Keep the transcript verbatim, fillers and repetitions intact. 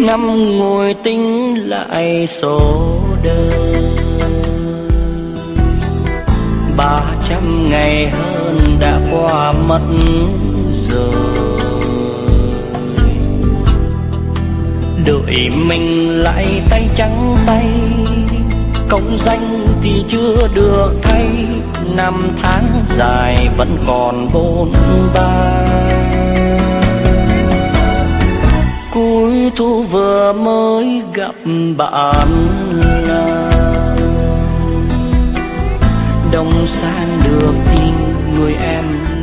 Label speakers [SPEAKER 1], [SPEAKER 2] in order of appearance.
[SPEAKER 1] Ngắm ngồi tính lại số đời, ba trăm ngày hơn đã qua mất rồi. Đợi mình lại tay trắng tay, công danh thì chưa được thay, năm tháng dài vẫn còn bôn ba. Cuối thu vừa mới gặp bạn làng, đông sang được tin người em